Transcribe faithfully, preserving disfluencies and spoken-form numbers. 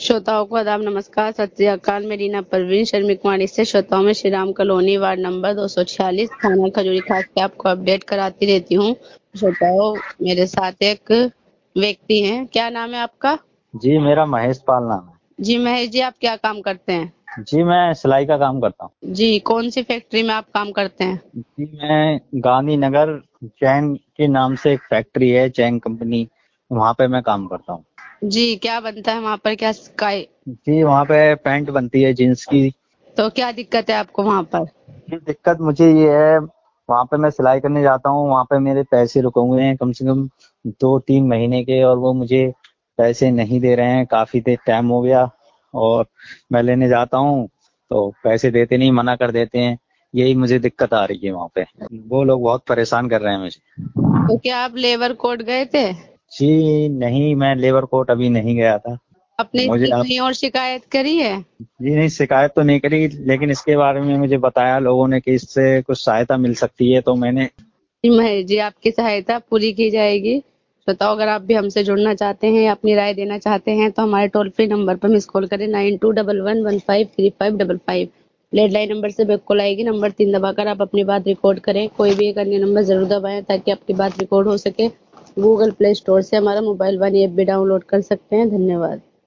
श्रोताओं को आदाब, नमस्कार, सत श्री अकाल। मैं रीना परवीन शर्मी कुमारी से श्रोताओं में Shri Ram colony ward number दो सौ छियालीस थाना खजूरी खास से आपको अपडेट कराती रहती हूँ। श्रोताओं, मेरे साथ एक व्यक्ति हैं। क्या नाम है आपका? जी मेरा महेश पाल नाम है। जी महेश जी, आप क्या काम करते हैं? जी मैं सिलाई का काम करता हूँ। जी, कौन सी फैक्ट्री में आप काम करते हैं? जी मैं गांधीनगर चैन के नाम से एक फैक्ट्री है, चैन कंपनी, वहाँ पे मैं काम करता हूँ। जी, क्या बनता है वहाँ पर? क्या स्काई? जी वहाँ पे पैंट बनती है जींस की। तो क्या दिक्कत है आपको वहाँ पर? जी दिक्कत मुझे ये है, वहाँ पे मैं सिलाई करने जाता हूँ, वहाँ पे मेरे पैसे रुके हुए हैं कम से कम दो तीन महीने के, और वो मुझे पैसे नहीं दे रहे हैं। काफी देर टाइम हो गया और मैं लेने जाता हूँ तो पैसे देते नहीं, मना कर देते हैं। यही मुझे दिक्कत आ रही है वहाँ पे। वो लोग बहुत परेशान कर रहे हैं मुझे। तो क्या आप लेबर कोर्ट गए थे? जी नहीं, मैं लेबर कोर्ट अभी नहीं गया था। आपने मुझे इसकी आप कहीं और शिकायत करी है? जी नहीं, शिकायत तो नहीं करी, लेकिन इसके बारे में मुझे बताया लोगों ने कि इससे कुछ सहायता मिल सकती है, तो मैंने। जी महेश जी, आपकी सहायता पूरी की जाएगी। बताओ, अगर आप भी हमसे जुड़ना चाहते हैं या अपनी राय देना चाहते हैं तो हमारे टोल फ्री नंबर पर मिस कॉल करें nine two double one one five three five double five. Landline number से बैक कॉल आएगी, नंबर तीन दबाकर आप अपनी बात रिकॉर्ड करें। कोई भी एक अन्य नंबर जरूर दबाएं ताकि आपकी बात रिकॉर्ड हो सके। गूगल प्ले स्टोर से हमारा मोबाइल वन ऐप भी डाउनलोड कर सकते हैं। धन्यवाद।